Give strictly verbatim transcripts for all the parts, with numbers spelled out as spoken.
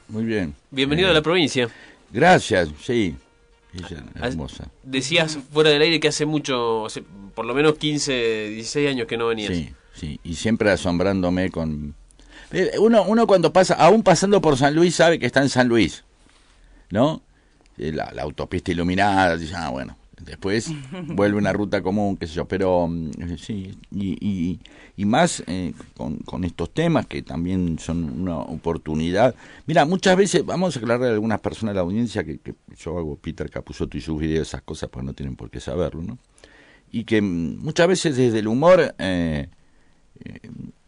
Muy bien. Bienvenido eh, a la provincia. Gracias, sí. Ella, hermosa. Decías fuera del aire que hace mucho, hace por lo menos quince, dieciséis años que no venías. Sí, sí. Y siempre asombrándome con... Uno, uno cuando pasa, aún pasando por San Luis, sabe que está en San Luis, ¿no? La, la autopista iluminada, dice, ah, bueno. Después vuelve una ruta común, qué sé yo, pero sí, y, y, y más eh, con, con estos temas que también son una oportunidad. Mira, muchas veces, vamos a aclarar a algunas personas de la audiencia que, que yo hago Peter Capusotto y sus videos, esas cosas, pues no tienen por qué saberlo, ¿no? Y que muchas veces desde el humor eh, eh,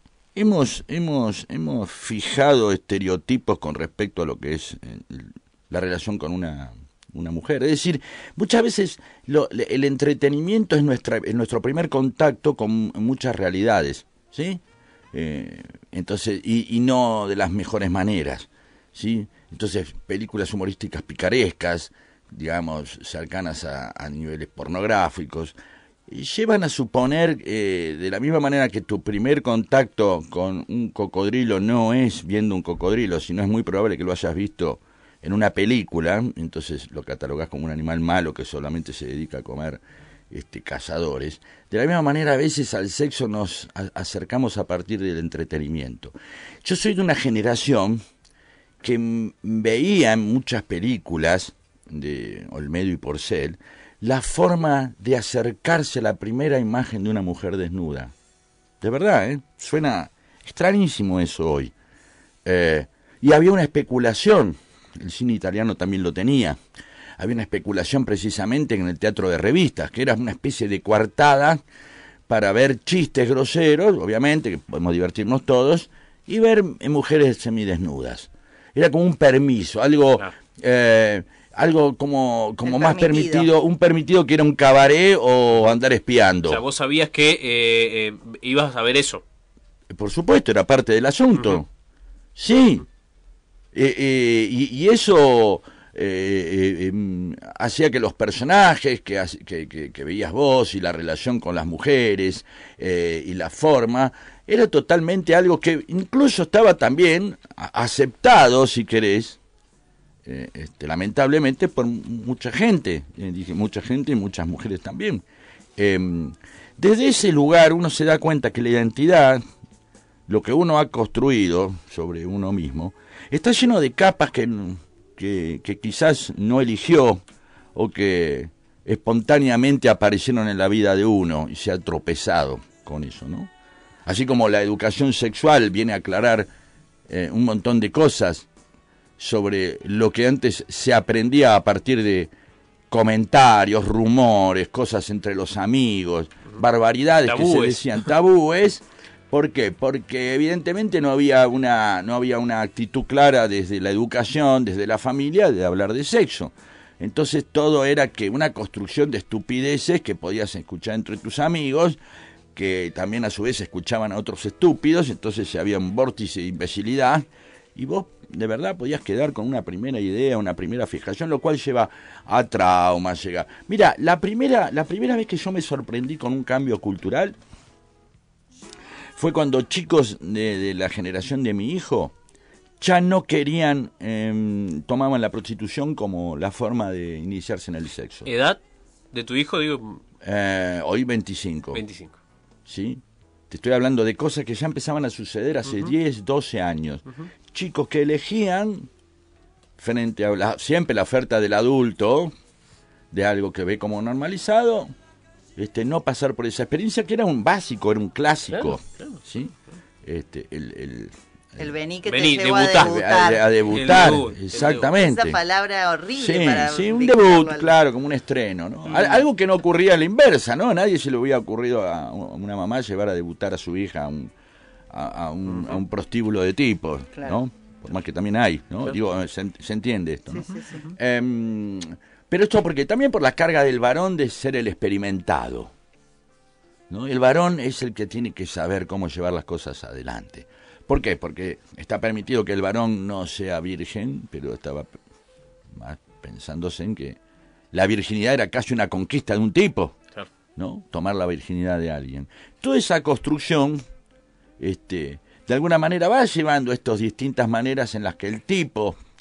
hemos, hemos, hemos fijado estereotipos con respecto a lo que es eh, la relación con una... una mujer, es decir, muchas veces lo, el entretenimiento es nuestra es nuestro primer contacto con muchas realidades, ¿sí? Eh, entonces y, y no de las mejores maneras, ¿sí? Entonces películas humorísticas picarescas, digamos cercanas a, a niveles pornográficos, llevan a suponer eh, de la misma manera que tu primer contacto con un cocodrilo no es viendo un cocodrilo, sino es muy probable que lo hayas visto en una película, entonces lo catalogás como un animal malo que solamente se dedica a comer este, cazadores. De la misma manera, a veces al sexo nos a- acercamos a partir del entretenimiento. Yo soy de una generación que m- veía en muchas películas de Olmedo y Porcel la forma de acercarse a la primera imagen de una mujer desnuda. De verdad, ¿eh? Suena extrañísimo eso hoy. Eh, y había una especulación. El cine italiano también lo tenía. Había una especulación precisamente en el teatro de revistas, que era una especie de coartada para ver chistes groseros, obviamente, que podemos divertirnos todos, y ver mujeres semidesnudas. Era como un permiso, algo Claro. eh, algo como, como más permitido. permitido, un permitido que era un cabaret o andar espiando. O sea, vos sabías que eh, eh, ibas a ver eso. Por supuesto, era parte del asunto. Uh-huh. Sí. Eh, eh, y, y eso eh, eh, eh, hacía que los personajes que, que, que, que veías vos y la relación con las mujeres eh, y la forma era totalmente algo que incluso estaba también aceptado, si querés, eh, este, lamentablemente por mucha gente, eh, dije mucha gente y muchas mujeres también. Eh, desde ese lugar uno se da cuenta que la identidad, lo que uno ha construido sobre uno mismo, está lleno de capas que, que, que quizás no eligió o que espontáneamente aparecieron en la vida de uno y se ha tropezado con eso, ¿no? Así como la educación sexual viene a aclarar eh, un montón de cosas sobre lo que antes se aprendía a partir de comentarios, rumores, cosas entre los amigos, barbaridades Tabúes. que se decían, tabúes. ¿Por qué? Porque evidentemente no había una no había una actitud clara desde la educación, desde la familia, de hablar de sexo. Entonces todo era que una construcción de estupideces que podías escuchar entre tus amigos, que también a su vez escuchaban a otros estúpidos, entonces había un vórtice de imbecilidad, y vos de verdad podías quedar con una primera idea, una primera fijación, lo cual lleva a traumas, llega. Mira, la primera, la primera vez que yo me sorprendí con un cambio cultural fue cuando chicos de, de la generación de mi hijo ya no querían, eh, tomaban la prostitución como la forma de iniciarse en el sexo. ¿Edad de tu hijo? Digo, Eh, hoy veinticinco. veinticinco. ¿Sí? Te estoy hablando de cosas que ya empezaban a suceder hace Uh-huh. diez, doce años. Uh-huh. Chicos que elegían, frente a la, siempre la oferta del adulto, de algo que ve como normalizado, este, no pasar por esa experiencia que era un básico, era un clásico. Claro, claro. ¿Sí? Este, el, el, El vení que Vení, te llevó debutá. a debutar. a, a debutar, El debut, el exactamente. Esa palabra horrible Sí, para sí, un vincularlo debut, al- claro, como un estreno, ¿no? Mm. Al- Algo que no ocurría a la inversa, ¿no? A nadie se le hubiera ocurrido a una mamá llevar a debutar a su hija a un, a, a un, a un prostíbulo de tipos, Claro. ¿no? Por más que también hay, ¿no? Claro. Digo, se, se entiende esto, ¿no? Sí, sí, sí. Em, pero esto porque también por la carga del varón de ser el experimentado, ¿no? El varón es el que tiene que saber cómo llevar las cosas adelante. ¿Por qué? Porque está permitido que el varón no sea virgen, pero estaba más pensándose en que la virginidad era casi una conquista de un tipo, Claro. ¿no? Tomar la virginidad de alguien. Toda esa construcción, este, de alguna manera va llevando estas distintas maneras en las que el tipo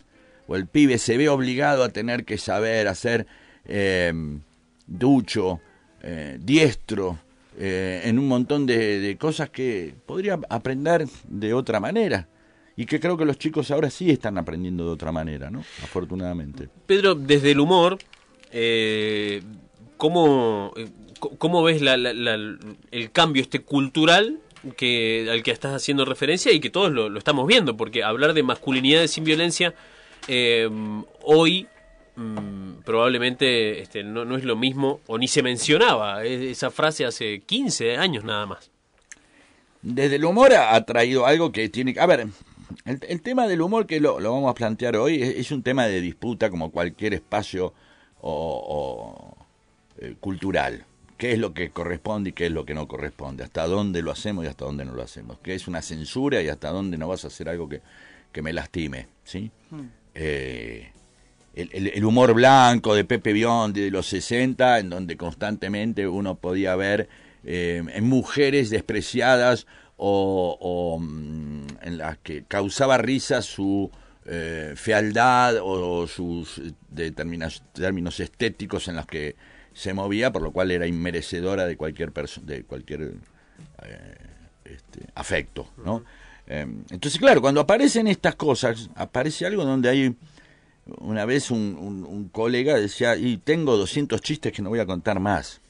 o el pibe se ve obligado a tener que saber hacer eh, ducho, eh, diestro, eh, en un montón de, de cosas que podría aprender de otra manera. Y que creo que los chicos ahora sí están aprendiendo de otra manera, ¿no? Afortunadamente. Pedro, desde el humor, eh, ¿cómo, eh, cómo ves la, la, la, el cambio este cultural que al que estás haciendo referencia y que todos lo, lo estamos viendo? Porque hablar de masculinidades sin violencia eh, hoy mmm, probablemente este, no, no es lo mismo, o ni se mencionaba esa frase hace quince años nada más. Desde el humor ha traído algo que tiene... A ver... El, el tema del humor que lo, lo vamos a plantear hoy es, es un tema de disputa como cualquier espacio o, o, eh, cultural. ¿Qué es lo que corresponde y qué es lo que no corresponde? ¿Hasta dónde lo hacemos y hasta dónde no lo hacemos? ¿Qué es una censura y hasta dónde no vas a hacer algo que, que me lastime? ¿Sí? Hmm. Eh, el, el, el humor blanco de Pepe Biondi de los sesenta, en donde constantemente uno podía ver eh, en mujeres despreciadas O, o en las que causaba risa su eh, fealdad o, o sus determinados términos estéticos en los que se movía, por lo cual era inmerecedora de cualquier perso- de cualquier eh, este, afecto, ¿no? Uh-huh. Eh, entonces, claro, cuando aparecen estas cosas, aparece algo donde hay... Una vez un, un, un colega decía, y tengo doscientos chistes que no voy a contar más.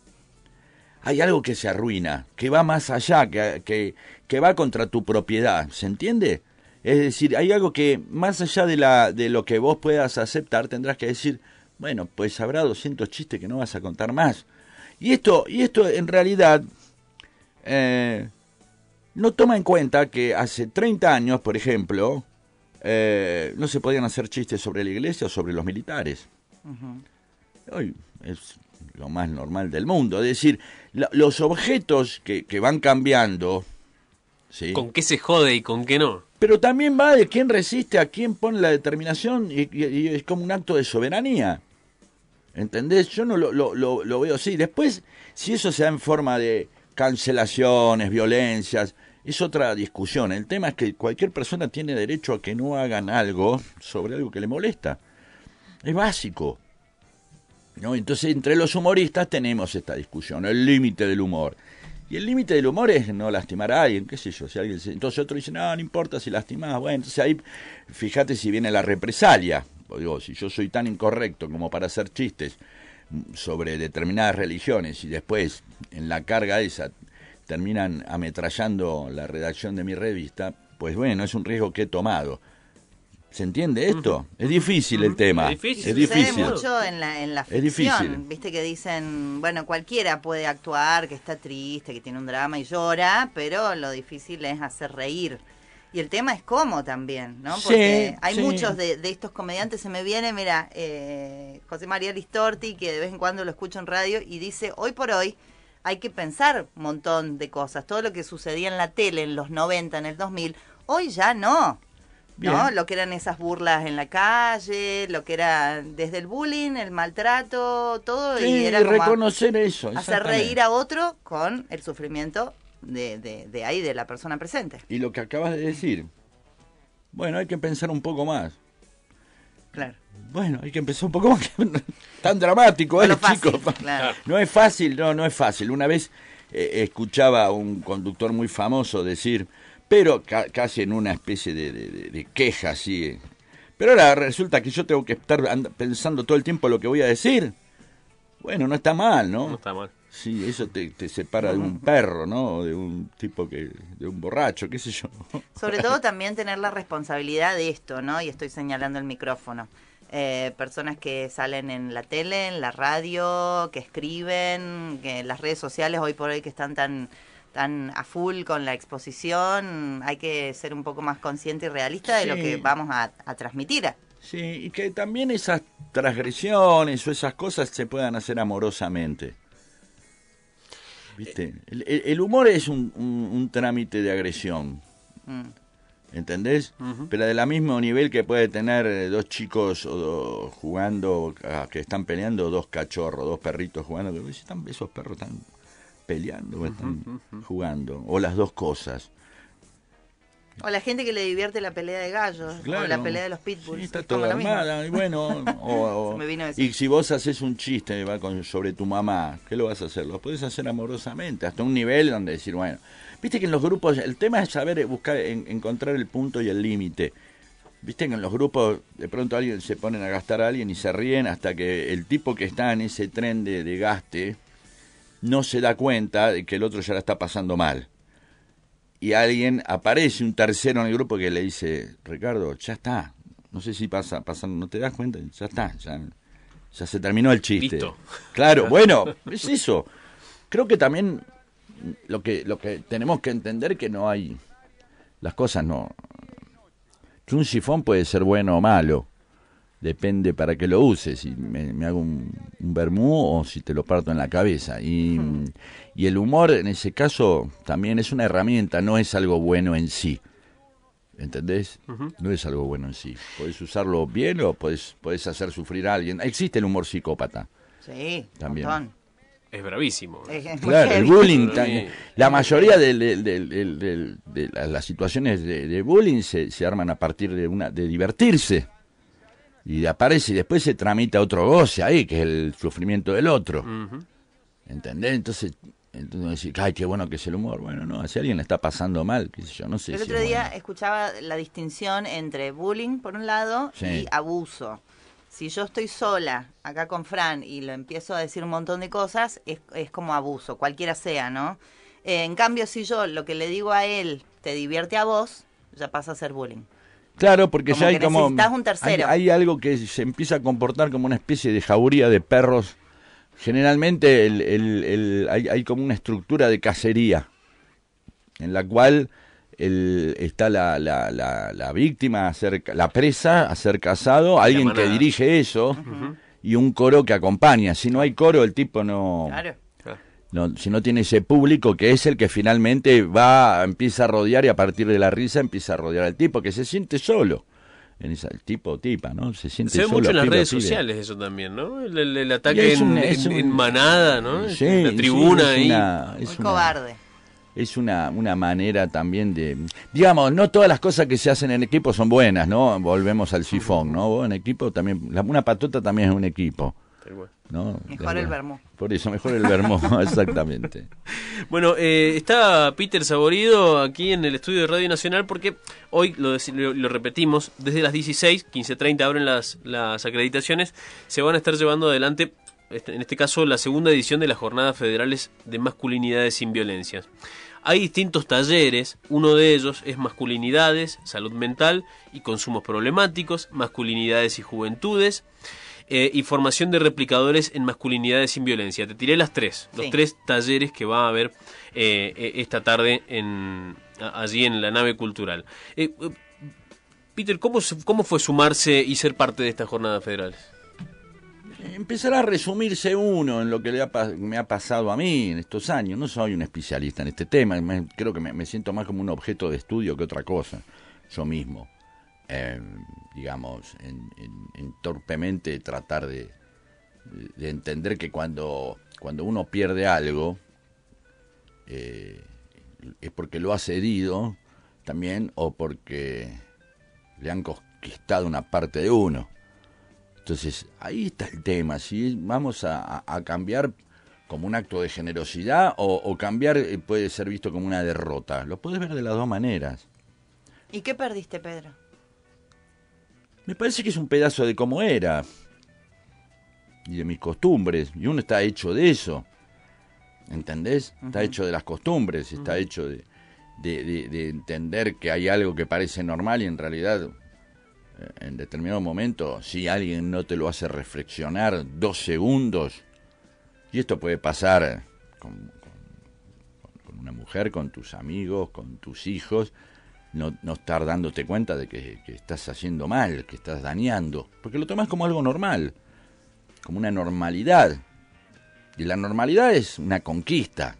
Hay algo que se arruina, que va más allá, que, que, que va contra tu propiedad, ¿se entiende? Es decir, hay algo que más allá de, la, de lo que vos puedas aceptar, tendrás que decir, bueno, pues habrá doscientos chistes que no vas a contar más. Y esto, y esto en realidad eh, no toma en cuenta que hace treinta años, por ejemplo, eh, no se podían hacer chistes sobre la iglesia o sobre los militares. Uh-huh. Hoy es lo más normal del mundo, es decir, la, los objetos que, que van cambiando, ¿sí? ¿Con qué se jode y con qué no? Pero también va de quién resiste, a quién pone la determinación, y, y, y es como un acto de soberanía, ¿entendés? Yo no lo, lo, lo, lo veo así. Después, si eso se da en forma de cancelaciones, violencias, es otra discusión. El tema es que cualquier persona tiene derecho a que no hagan algo sobre algo que le molesta. Es básico, ¿no? Entonces, entre los humoristas tenemos esta discusión, el límite del humor. Y el límite del humor es no lastimar a alguien, qué sé yo. Si alguien se... Entonces otro dice, no, no importa si lastimás. Bueno, entonces ahí, fíjate si viene la represalia. Digo, si yo soy tan incorrecto como para hacer chistes sobre determinadas religiones y después, en la carga esa, terminan ametrallando la redacción de mi revista, pues bueno, es un riesgo que he tomado. ¿Se entiende esto? Uh-huh. Es difícil el tema. Es difícil. Es difícil. Sucede mucho en la, en la ficción. Es difícil. Viste que dicen, bueno, cualquiera puede actuar, que está triste, que tiene un drama y llora, pero lo difícil es hacer reír. Y el tema es cómo también, ¿no? Porque sí, hay sí. muchos de, de estos comediantes, se me viene, mira, eh, José María Listorti, que de vez en cuando lo escucho en radio, y dice, hoy por hoy hay que pensar un montón de cosas. Todo lo que sucedía en la tele en los noventa, en el dos mil, hoy ya no. Bien. ¿No? Lo que eran esas burlas en la calle, lo que era desde el bullying, el maltrato, todo. Sí, y era reconocer eso. Hacer reír a otro con el sufrimiento de, de, de ahí, de la persona presente. Y lo que acabas de decir, bueno, hay que pensar un poco más. Claro. Bueno, hay que empezar un poco más. Tan dramático, ¿eh, chicos? Claro. No es fácil, no, no es fácil. Una vez eh, escuchaba a un conductor muy famoso decir... pero ca- casi en una especie de, de, de queja así. Eh. Pero ahora resulta que yo tengo que estar and- pensando todo el tiempo lo que voy a decir. Bueno, no está mal, ¿no? No está mal. Sí, eso te, te separa de un perro, ¿no? O de un tipo que, de un borracho, qué sé yo. Sobre todo también tener la responsabilidad de esto, ¿no? Y estoy señalando el micrófono. Eh, personas que salen en la tele, en la radio, que escriben, que en las redes sociales hoy por hoy que están tan... tan a full con la exposición, hay que ser un poco más consciente y realista de sí. lo que vamos a, a transmitir. Sí, y que también esas transgresiones o esas cosas se puedan hacer amorosamente. ¿Viste? El, el humor es un, un, un trámite de agresión. Mm. ¿Entendés? Uh-huh. Pero de la mismo nivel que puede tener dos chicos o dos, jugando, que están peleando, dos cachorros, dos perritos jugando, que están, esos perros están... peleando o están uh-huh, uh-huh. jugando, o las dos cosas. O la gente que le divierte la pelea de gallos, Claro. o la pelea de los pitbulls. Sí, está es como todo lo mismo. armada, y bueno, o, o- Se me vino eso. y si vos haces un chiste va con, sobre tu mamá, ¿qué lo vas a hacer? Lo podés hacer amorosamente, hasta un nivel donde decir, bueno, viste que en los grupos, el tema es saber buscar, en, encontrar el punto y el límite. Viste que en los grupos de pronto alguien se ponen a gastar a alguien y se ríen hasta que el tipo que está en ese tren de, de gaste no se da cuenta de que el otro ya la está pasando mal. Y alguien, aparece un tercero en el grupo que le dice, Ricardo, ya está, no sé si pasa, pasando, no te das cuenta, ya está, ya, ya se terminó el chiste. Listo. Claro, bueno, es eso. Creo que también lo que, lo que tenemos que entender que no hay, las cosas no, que un sifón puede ser bueno o malo, depende para qué lo uses, si me, me hago un, un vermú o si te lo parto en la cabeza. Y, hmm. y el humor en ese caso también es una herramienta, no es algo bueno en sí. ¿Entendés? Uh-huh. No es algo bueno en sí. Podés usarlo bien o podés, podés hacer sufrir a alguien. Existe el humor psicópata. Sí, también. Montón. Es bravísimo. Es, es claro, el bullying. También, la es mayoría de, de, de, de, de, de las situaciones de, de bullying se, se arman a partir de una de divertirse. Y aparece y después se tramita otro goce ahí, que es el sufrimiento del otro. Uh-huh. ¿Entendés? Entonces, entonces decir, ay, qué bueno que es el humor. Bueno, no, si a alguien le está pasando mal, qué sé yo, no sé. El si otro día bueno. escuchaba la distinción entre bullying, por un lado, sí. y abuso. Si yo estoy sola acá con Fran y lo empiezo a decir un montón de cosas, es, es como abuso, cualquiera sea, ¿no? Eh, en cambio, si yo lo que le digo a él te divierte a vos, ya pasa a ser bullying. Claro, porque como ya hay que como... necesitas un tercero. Hay, hay algo que se empieza a comportar como una especie de jauría de perros. Generalmente el, el, el, hay, hay como una estructura de cacería en la cual el, está la, la, la, la víctima, a ser, la presa a ser cazado, alguien que dirige eso uh-huh. y un coro que acompaña. Si no hay coro, el tipo no... Claro. No, si no tiene ese público que es el que finalmente va, empieza a rodear y a partir de la risa empieza a rodear al tipo que se siente solo. En esa, el tipo o tipa, ¿no? Se siente se ve solo. mucho en las pibe, redes pibe. sociales eso también, ¿no? El, el, el ataque un, en, en, un, en manada, ¿no? Sí, en la tribuna sí, es ahí. Una, es Muy una, cobarde. Es una, una manera también de... Digamos, no todas las cosas que se hacen en equipo son buenas, ¿no? Volvemos al sifón, ¿no? Vos en equipo también... La, una patota también es un equipo. ¿No? Mejor el vermú. Por eso, mejor el vermú, exactamente. Bueno, eh, está Peter Saborido aquí en el estudio de Radio Nacional porque hoy, lo, lo, lo repetimos, desde las dieciséis, quince treinta abren las, las acreditaciones, se van a estar llevando adelante, en este caso, la segunda edición de las Jornadas Federales de Masculinidades sin Violencia. Hay distintos talleres, uno de ellos es Masculinidades, Salud Mental y Consumos Problemáticos, Masculinidades y Juventudes, Eh, y formación de replicadores en masculinidades sin violencia. Te tiré las tres, los sí. tres talleres que va a haber eh, esta tarde en, allí en la nave cultural. Eh, Peter, ¿cómo, ¿cómo fue sumarse y ser parte de estas jornadas federales? Empezará a resumirse uno en lo que le ha, me ha pasado a mí en estos años. No soy un especialista en este tema, me, creo que me, me siento más como un objeto de estudio que otra cosa, yo mismo. Eh, digamos, en, en, en torpemente tratar de, de entender que cuando, cuando uno pierde algo, eh, es porque lo ha cedido también o porque le han conquistado una parte de uno. Entonces, ahí está el tema, si vamos a, a cambiar como un acto de generosidad o, o cambiar puede ser visto como una derrota. Lo puedes ver de las dos maneras. ¿Y qué perdiste, Pedro? Me parece que es un pedazo de cómo era y de mis costumbres, y uno está hecho de eso, ¿entendés? Uh-huh. Está hecho de las costumbres, está uh-huh. hecho de, de, de, de entender que hay algo que parece normal y en realidad en determinado momento, si alguien no te lo hace reflexionar dos segundos, y esto puede pasar con, con, con una mujer, con tus amigos, con tus hijos, No, no estar dándote cuenta de que, que estás haciendo mal, que estás dañando, porque lo tomas como algo normal, como una normalidad, y la normalidad es una conquista.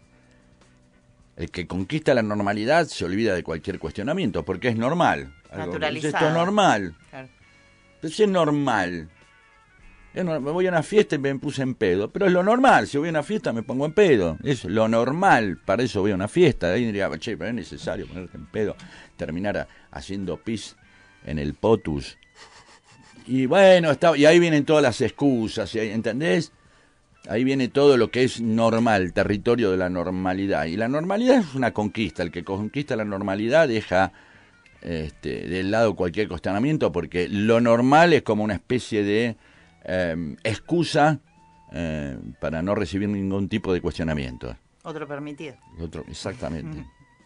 El que conquista la normalidad se olvida de cualquier cuestionamiento, porque es normal. Naturalizado. Esto es normal. Claro. Entonces es normal. Es no- me voy a una fiesta y me puse en pedo. Pero es lo normal, si voy a una fiesta me pongo en pedo. Es lo normal, para eso voy a una fiesta. Ahí diría, che, pero es necesario ponerte en pedo, terminar a- haciendo pis en el potus. Y bueno, está, y ahí vienen todas las excusas, y ahí, ¿entendés? Ahí viene todo lo que es normal, territorio de la normalidad. Y la normalidad es una conquista. El que conquista la normalidad deja este, del lado cualquier cuestionamiento, porque lo normal es como una especie de eh, excusa eh, para no recibir ningún tipo de cuestionamiento. Otro permitido. Otro, exactamente.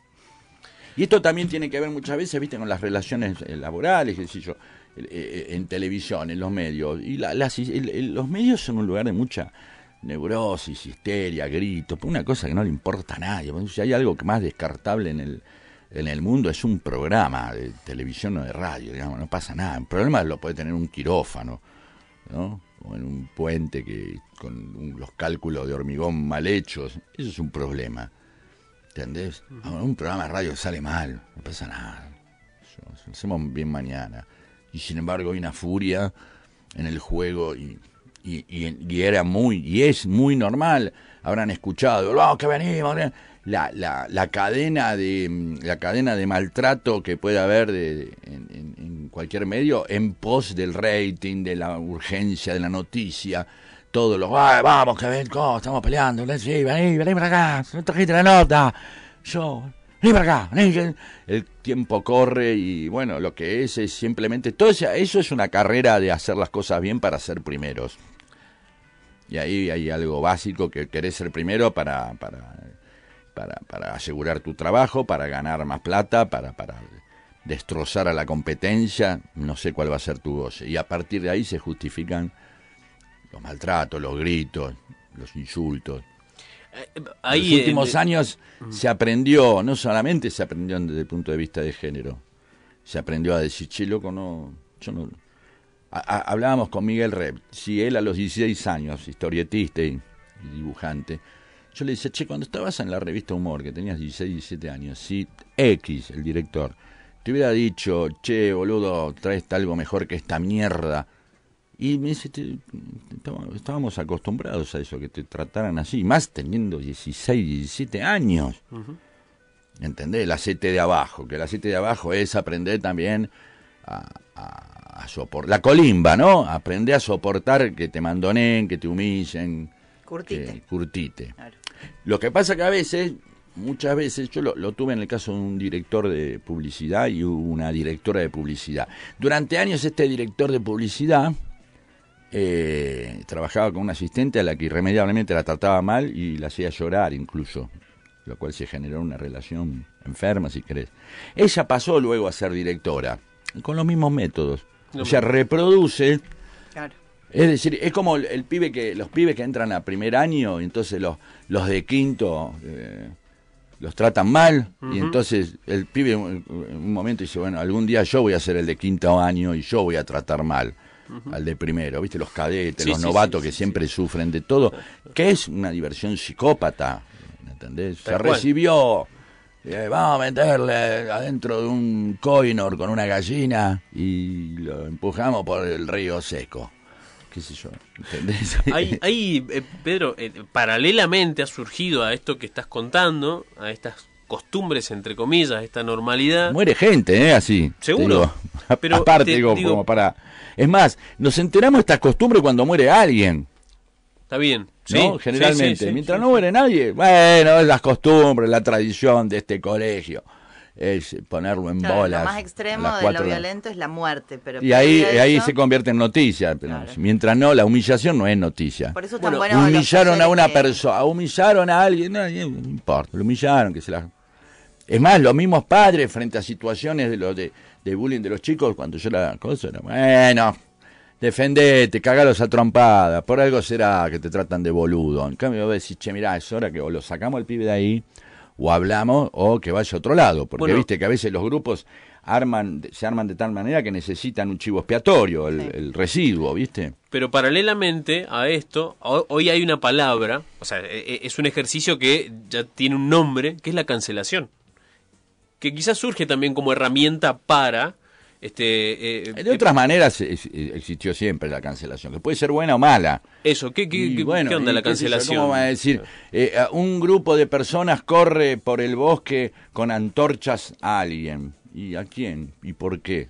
Y esto también tiene que ver muchas veces, viste, con las relaciones eh, laborales, qué sé yo, eh, eh, en televisión, en los medios. Y la, las, el, el, los medios son un lugar de mucha neurosis, histeria, gritos, una cosa que no le importa a nadie. Si hay algo que más descartable en el en el mundo es un programa de televisión o de radio, digamos, no pasa nada. El problema lo puede tener un quirófano, ¿no? O en un puente que con un, los cálculos de hormigón mal hechos. Eso es un problema, ¿entendés? Ahora, un programa de radio sale mal, no pasa nada. Lo hacemos bien mañana. Y sin embargo hay una furia en el juego y, y, y, y era muy, y es muy normal. Habrán escuchado, vamos que venimos, la, la, la cadena de la cadena de maltrato que puede haber de, de, en, en, en cualquier medio en pos del rating, de la urgencia de la noticia, todos los vamos que ven, oh, estamos peleando, sí, vení, vení para acá, no trajiste la nota, yo, vení para acá, vení. El tiempo corre y bueno, lo que es es simplemente todo eso, eso es una carrera de hacer las cosas bien para ser primeros. Y ahí hay algo básico, que querés ser primero para para para, para asegurar tu trabajo, para ganar más plata, para, para destrozar a la competencia, no sé cuál va a ser tu goce. Y a partir de ahí se justifican los maltratos, los gritos, los insultos. Ahí, en los últimos eh, años eh, se aprendió, no solamente se aprendió desde el punto de vista de género, se aprendió a decir, che, loco, no, yo no... A, a, hablábamos con Miguel Rep, si él a los dieciséis años, historietista y, y dibujante, yo le decía, che, cuando estabas en la revista Humor, que tenías dieciséis, diecisiete años, si X, el director, te hubiera dicho, che, boludo, traes algo mejor que esta mierda, y me dice, te, te, estábamos acostumbrados a eso, que te trataran así, más teniendo dieciséis, diecisiete años. Uh-huh. ¿Entendés? El acete de abajo, que el acete de abajo es aprender también a, a, a soportar, la colimba, ¿no? Aprender a soportar que te mandoneen, que te humillen. Curtite. Que, curtite. Claro. Lo que pasa que a veces, muchas veces, yo lo, lo tuve en el caso de un director de publicidad y una directora de publicidad. Durante años este director de publicidad eh, trabajaba con una asistente a la que irremediablemente la trataba mal y la hacía llorar incluso, lo cual se generó una relación enferma, si querés. Ella pasó luego a ser directora, con los mismos métodos. No, o sea, reproduce... Claro. Es decir, es como el, el pibe que los pibes que entran a primer año y entonces los los de quinto eh, los tratan mal. Uh-huh. Y entonces el pibe en un momento dice, bueno, algún día yo voy a ser el de quinto año y yo voy a tratar mal uh-huh. al de primero. ¿Viste? Los cadetes, sí, los sí, novatos sí, que sí, siempre sí. sufren de todo, que es una diversión psicópata, ¿entendés? Se recibió, eh, vamos a meterle adentro de un coinor con una gallina y lo empujamos por el río seco. Qué sé yo, ¿entendés? Hay, hay eh, Pedro, eh, paralelamente ha surgido a esto que estás contando, a estas costumbres, entre comillas, esta normalidad. Muere gente, ¿eh? Así. Seguro. Digo, pero aparte, te, digo, digo, como para... Es más, nos enteramos de estas costumbres cuando muere alguien. Está bien. ¿No? Sí, generalmente. sí, sí, Mientras sí, no sí. muere nadie, bueno, es las costumbres, la tradición de este colegio. Es ponerlo en claro, bolas. Lo más extremo de lo violento es la muerte. Pero y ahí, eso, ahí se convierte en noticia. Pero claro. Mientras no, la humillación no es noticia. Por eso tan bueno, bueno humillaron a una que... persona, humillaron a alguien, no, no importa, lo humillaron, que se la... Es más, los mismos padres frente a situaciones de, lo de, de bullying de los chicos, cuando yo la cosa era, bueno, defendete, cagalos a trompadas, por algo será que te tratan de boludo. En cambio, vos decís, che, mirá, es hora que o lo sacamos al pibe de ahí, o hablamos, o que vaya a otro lado, porque bueno, viste que a veces los grupos arman se arman de tal manera que necesitan un chivo expiatorio, el, sí. el residuo, ¿viste? Pero paralelamente a esto, hoy hay una palabra, o sea, es un ejercicio que ya tiene un nombre, que es la cancelación, que quizás surge también como herramienta para Este, eh, de otras eh, maneras existió siempre la cancelación, que puede ser buena o mala. Eso, ¿qué, qué, bueno, ¿qué onda la cancelación? ¿Cómo va a decir? Eh, un grupo de personas corre por el bosque con antorchas a alguien. ¿Y a quién? ¿Y por qué?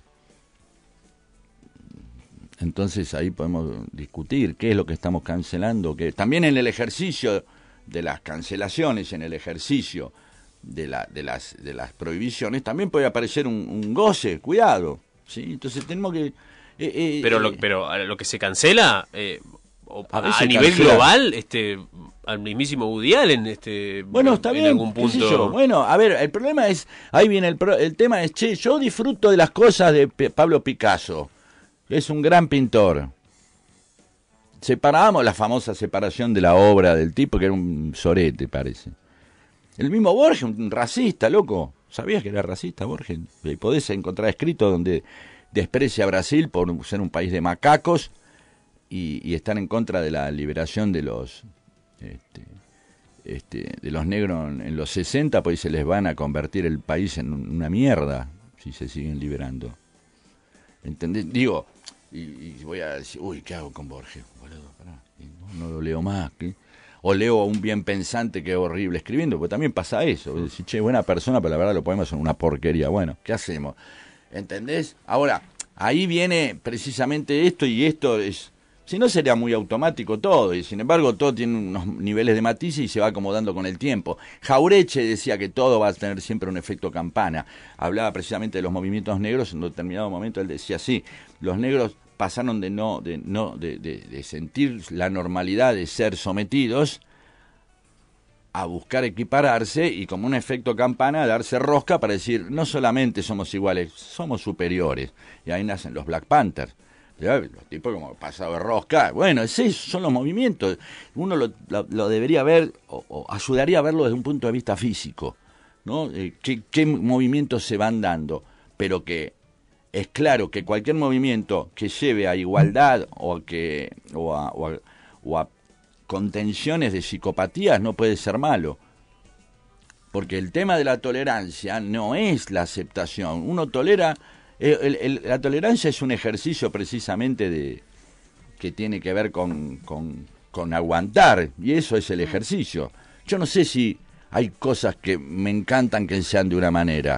Entonces ahí podemos discutir qué es lo que estamos cancelando. Que también en el ejercicio de las cancelaciones, en el ejercicio de, la, de, las, de las prohibiciones, también puede aparecer un, un goce, cuidado. ¿Sí? Entonces tenemos que... Eh, eh, pero, lo, pero lo que se cancela eh, a, a nivel cancela. global, este, al mismísimo Woody Allen, este, bueno, está en bien, algún punto... Bueno, a ver, el problema es, ahí viene el, pro, el tema es, che, yo disfruto de las cosas de P- Pablo Picasso, que es un gran pintor. Separábamos la famosa separación de la obra del tipo, que era un sorete, parece. El mismo Borges, un racista, loco. ¿Sabías que era racista, Borges? Y podés encontrar escrito donde desprecia a Brasil por ser un país de macacos y, y estar en contra de la liberación de los este, este, de los negros en, en los sesenta, pues se les van a convertir el país en una mierda si se siguen liberando. ¿Entendés? Digo, y, y voy a decir, uy, ¿qué hago con Borges? Boludo, pará, no, no lo leo más, ¿qué? O leo a un bien pensante que es horrible escribiendo, porque también pasa eso. Decir, che, buena persona, pero la verdad los poemas son una porquería. Bueno, ¿qué hacemos? ¿Entendés? Ahora, ahí viene precisamente esto, y esto es... Si no, sería muy automático todo, y sin embargo todo tiene unos niveles de matices y se va acomodando con el tiempo. Jaureche decía que todo va a tener siempre un efecto campana. Hablaba precisamente de los movimientos negros, en un determinado momento él decía así, los negros pasaron de no de no de, de, de sentir la normalidad de ser sometidos a buscar equipararse y como un efecto campana darse rosca para decir no solamente somos iguales, somos superiores. Y ahí nacen los Black Panthers. Los tipos como pasado de rosca. Bueno, es eso, son los movimientos. Uno lo, lo, lo debería ver o, o ayudaría a verlo desde un punto de vista físico, ¿no? Eh, ¿qué, qué movimientos se van dando? Pero que es claro que cualquier movimiento que lleve a igualdad o a, que, o a, o a, o a contenciones de psicopatías no puede ser malo. Porque el tema de la tolerancia no es la aceptación. Uno tolera... El, el, la tolerancia es un ejercicio precisamente de que tiene que ver con, con, con aguantar, y eso es el ejercicio. Yo no sé si hay cosas que me encantan que sean de una manera,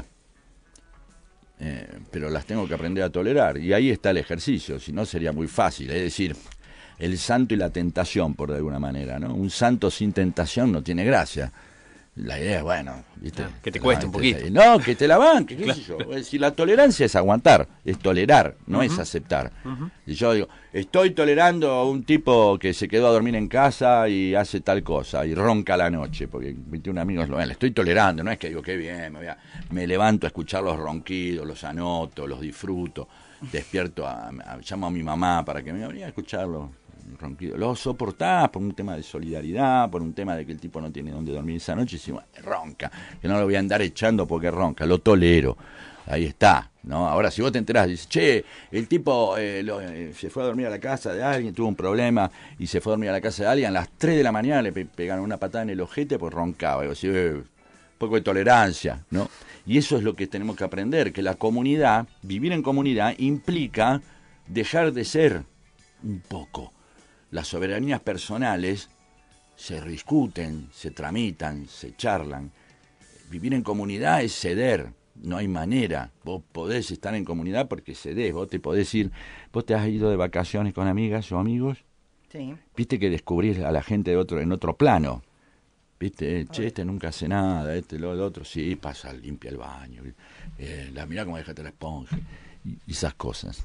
eh, pero las tengo que aprender a tolerar, y ahí está el ejercicio, si no sería muy fácil. Es decir, el santo y la tentación, por de alguna manera, ¿no? Un santo sin tentación no tiene gracia. La idea es, bueno, ¿viste? Ah, que te cueste un poquito. No, que te la banque, qué claro. sé yo. Es decir, la tolerancia es aguantar, es tolerar, no uh-huh. es aceptar. Uh-huh. Y yo digo, estoy tolerando a un tipo que se quedó a dormir en casa y hace tal cosa, y ronca a la noche, porque veintiún amigos lo ven, le estoy tolerando, no es que digo, qué bien, me, voy a, me levanto a escuchar los ronquidos, los anoto, los disfruto, despierto, a, a, llamo a mi mamá para que me vaya a escucharlo. Ronquido. Lo soportás por un tema de solidaridad, por un tema de que el tipo no tiene dónde dormir esa noche, y decimos, ronca, que no lo voy a andar echando porque ronca, lo tolero, ahí está, ¿no? Ahora, si vos te enterás, dices, che, el tipo eh, lo, eh, se fue a dormir a la casa de alguien, tuvo un problema y se fue a dormir a la casa de alguien, a las tres de la mañana le pe- pegaron una patada en el ojete pues roncaba, y vos decís, eh, un poco de tolerancia, ¿no? Y eso es lo que tenemos que aprender, que la comunidad, vivir en comunidad, implica dejar de ser un poco. Las soberanías personales se discuten, se tramitan, se charlan. Vivir en comunidad es ceder, no hay manera. Vos podés estar en comunidad porque cedés, vos te podés ir, vos te has ido de vacaciones con amigas o amigos, sí. Viste que descubrís a la gente de otro en otro plano. Viste, eh, che, este nunca hace nada, este, lo, lo otro, sí, pasa, limpia el baño, eh, la mirá cómo déjate la esponja, y, y esas cosas.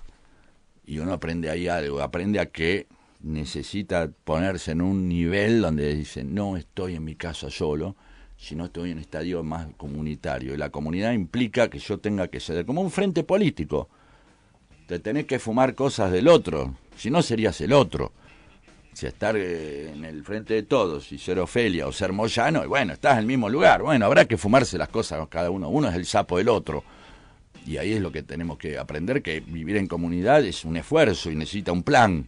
Y uno aprende ahí algo, aprende a que necesita ponerse en un nivel donde dice, no estoy en mi casa solo, sino estoy en un estadio más comunitario. Y la comunidad implica que yo tenga que ceder, como un frente político. Te tenés que fumar cosas del otro, si no serías el otro. Si estar eh, en el frente de todos y ser Ofelia o ser Moyano, y bueno, estás en el mismo lugar. Bueno, habrá que fumarse las cosas cada uno. Uno es el sapo del otro. Y ahí es lo que tenemos que aprender, que vivir en comunidad es un esfuerzo y necesita un plan.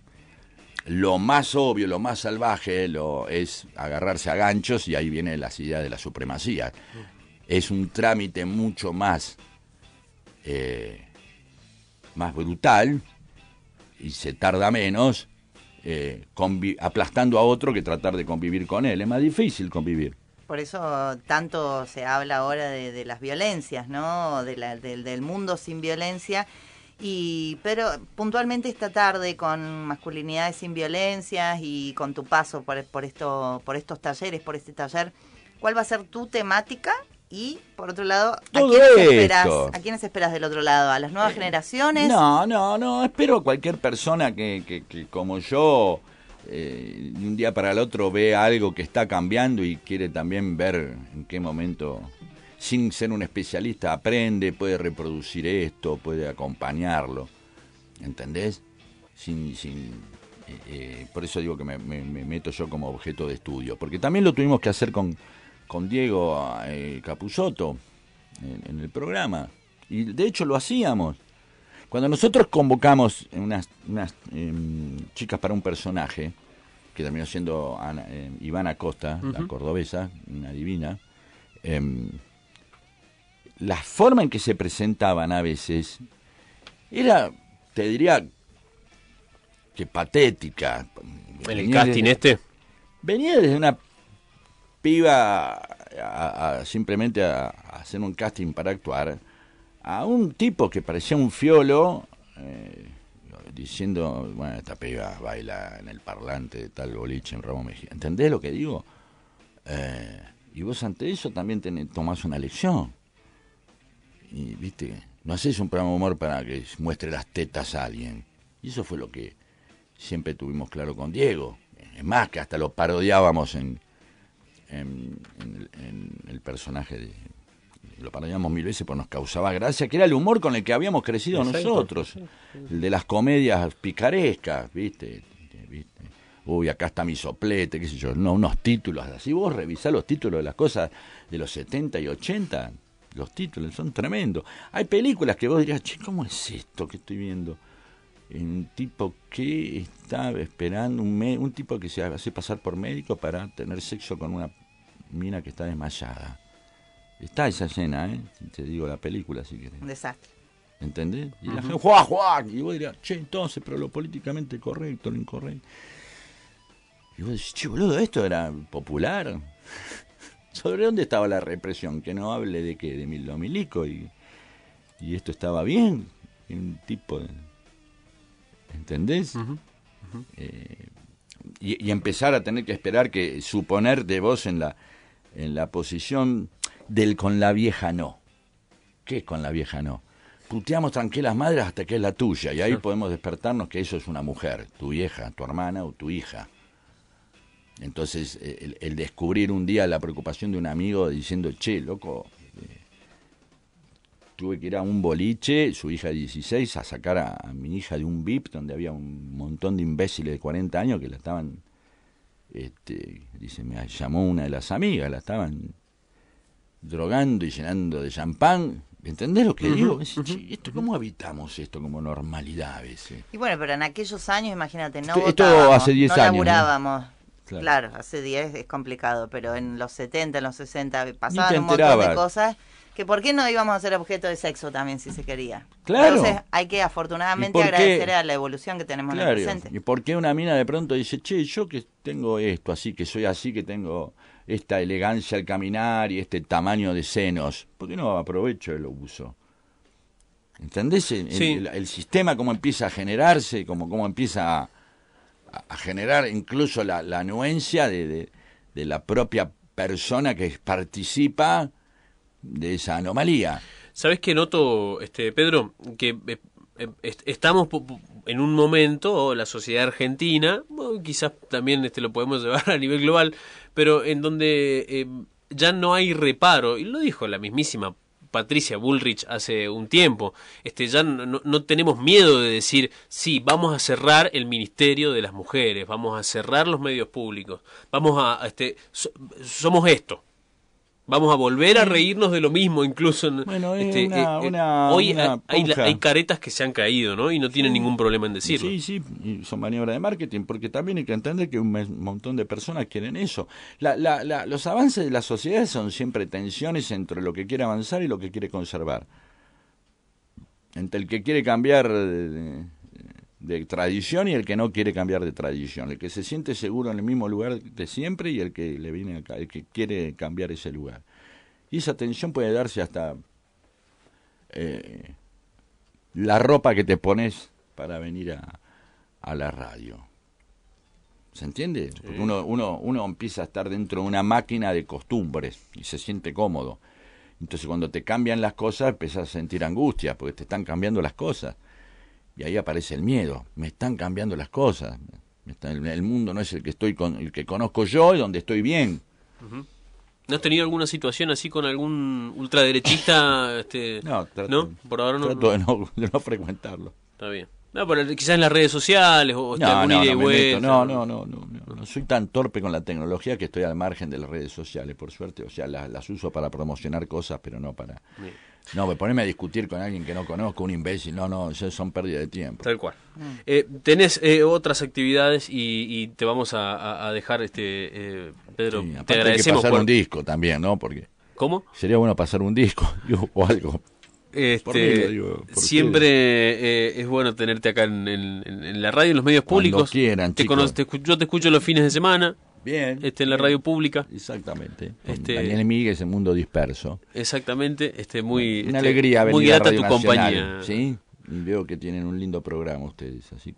Lo más obvio, lo más salvaje lo es agarrarse a ganchos, y ahí viene las ideas de la supremacía. Es un trámite mucho más eh, más brutal y se tarda menos eh, aplastando a otro que tratar de convivir con él. Es más difícil convivir. Por eso tanto se habla ahora de, de las violencias, ¿no? De la, de, del mundo sin violencia. Y pero puntualmente esta tarde con Masculinidades sin Violencias y con tu paso por, por, esto, por estos talleres, por este taller, ¿cuál va a ser tu temática? Y por otro lado, ¿a quiénes, esperas, ¿a quiénes esperas del otro lado? ¿A las nuevas eh, generaciones? No, no, no, espero a cualquier persona que, que, que como yo, eh, de un día para el otro ve algo que está cambiando y quiere también ver en qué momento, sin ser un especialista, aprende, puede reproducir esto, puede acompañarlo, ¿entendés? Sin, sin, eh, eh, por eso digo que me, me, me meto yo como objeto de estudio, porque también lo tuvimos que hacer con, con Diego eh, Capusotto en, en el programa, y de hecho lo hacíamos. Cuando nosotros convocamos unas, unas eh, chicas para un personaje, que terminó siendo Ana, eh, Ivana Costa, uh-huh. la cordobesa, una divina, eh, la forma en que se presentaban a veces era, te diría, que patética. ¿En el casting desde, este? Venía desde una piba a, a, simplemente a, a hacer un casting para actuar, a un tipo que parecía un fiolo, eh, diciendo, bueno, esta piba baila en el parlante de tal boliche en Ramón Mejía. ¿Entendés lo que digo? Eh, y vos ante eso también tenés, tomás una lección. Y, viste, no haces un programa de humor para que muestre las tetas a alguien. Y eso fue lo que siempre tuvimos claro con Diego. Es más, que hasta lo parodiábamos en, en, en, el, en el personaje de... Lo parodiábamos mil veces porque nos causaba gracia, que era el humor con el que habíamos crecido Exacto. nosotros. El de las comedias picarescas, ¿viste? ¿viste? Uy, acá está mi soplete, qué sé yo. No, unos títulos así. Vos revisás los títulos de las cosas de los setenta y ochenta... Los títulos son tremendos. Hay películas que vos dirías, che, ¿cómo es esto que estoy viendo? Un tipo que está esperando, un, me- un tipo que se hace pasar por médico para tener sexo con una mina que está desmayada. Está esa escena, ¿eh? Te digo la película si querés. Un desastre. ¿Entendés? Y uh-huh. la gente, ¡juá, juá! Y vos dirías, che, entonces, pero lo políticamente correcto, lo incorrecto. Y vos decís, che, boludo, ¿esto era popular? ¿Sobre dónde estaba la represión? Que no hable de que de lo milico y, y esto estaba bien. Un tipo de... ¿Entendés? Uh-huh. Uh-huh. Eh, y, y empezar a tener que esperar que suponer de vos en la, en la posición del con la vieja no. ¿Qué es con la vieja no? Puteamos tranquilas madres hasta que es la tuya y ahí sí. podemos despertarnos que eso es una mujer, tu vieja, tu hermana o tu hija. Entonces, el, el descubrir un día la preocupación de un amigo diciendo, che, loco, eh, tuve que ir a un boliche, su hija de dieciséis, a sacar a, a mi hija de un V I P donde había un montón de imbéciles de cuarenta años que la estaban, este, dice, me llamó una de las amigas, la estaban drogando y llenando de champán. ¿Entendés lo que uh-huh, digo? Uh-huh, che, esto, ¿cómo habitamos esto como normalidad a veces? Y bueno, pero en aquellos años, imagínate, no esto, esto hace diez no años. laburábamos. ¿no? Claro. claro, hace diez es complicado, pero en los setenta, en los sesenta pasaban un montón de cosas que por qué no íbamos a ser objeto de sexo también si se quería. Claro. Entonces hay que afortunadamente agradecer a la evolución que tenemos claro. en el presente. ¿Y por qué una mina de pronto dice, che, yo que tengo esto así, que soy así, que tengo esta elegancia al caminar y este tamaño de senos? ¿Por qué no aprovecho y lo uso? ¿Entendés? El, sí. el, el sistema cómo empieza a generarse, cómo, cómo empieza a, a generar incluso la, la anuencia de, de, de la propia persona que participa de esa anomalía. ¿Sabés qué noto, este Pedro? Que eh, eh, estamos en un momento, la sociedad argentina, bueno, quizás también este lo podemos llevar a nivel global, pero en donde eh, ya no hay reparo, y lo dijo la mismísima Patricia Bullrich hace un tiempo, este ya no, no tenemos miedo de decir, sí, vamos a cerrar el Ministerio de las Mujeres, vamos a cerrar los medios públicos, vamos a, este, so, somos esto, vamos a volver a reírnos de lo mismo, incluso bueno, este, una, eh, una, hoy una hay, hay, hay caretas que se han caído, ¿no? Y no tienen sí, ningún problema en decirlo. Sí, sí, y son maniobras de marketing, porque también hay que entender que un montón de personas quieren eso. La, la, la, los avances de la sociedad son siempre tensiones entre lo que quiere avanzar y lo que quiere conservar. entre el que quiere cambiar de, de, de tradición y el que no quiere cambiar de tradición, el que se siente seguro en el mismo lugar de siempre y el que le viene acá, el que quiere cambiar ese lugar. Y esa tensión puede darse hasta eh, la ropa que te pones para venir a, a la radio. ¿Se entiende? Sí. Porque uno, uno, uno empieza a estar dentro de una máquina de costumbres y se siente cómodo. Entonces cuando te cambian las cosas empezás a sentir angustia porque te están cambiando las cosas. Y ahí aparece el miedo. Me están cambiando las cosas. Me está, el, el mundo no es el que estoy con, el que conozco yo y donde estoy bien. Uh-huh. ¿No has tenido alguna situación así con algún ultraderechista? Este, no, trato, ¿no? Por ahora no, trato de, no, de no frecuentarlo. Está bien. No, pero quizás en las redes sociales o no, alguna no, ida y no, vuelta. No, no, no, no, no, no. Soy tan torpe con la tecnología que estoy al margen de las redes sociales, por suerte. O sea, las, las uso para promocionar cosas, pero no para... Bien. No, me ponerme a discutir con alguien que no conozco, un imbécil, no, no, eso son pérdidas de tiempo. Tal cual. Mm. Eh, tenés eh, otras actividades y, y te vamos a, a, a dejar, este eh, Pedro, sí, te agradecemos. Hay que pasar por... un disco también, ¿no? Porque ¿Cómo? Sería bueno pasar un disco o algo. Este, por mí, digo, por siempre eh, es bueno tenerte acá en, en, en la radio, en los medios públicos. Cuando quieran, te cono- te, yo te escucho los fines de semana. Bien. Este, en la bien. radio pública. Exactamente. Este, Daniel Miguel, ese mundo disperso. Exactamente. Este, muy, Una este, alegría venir muy grata a Radio tu Nacional, compañía. ¿sí? Y veo que tienen un lindo programa ustedes, así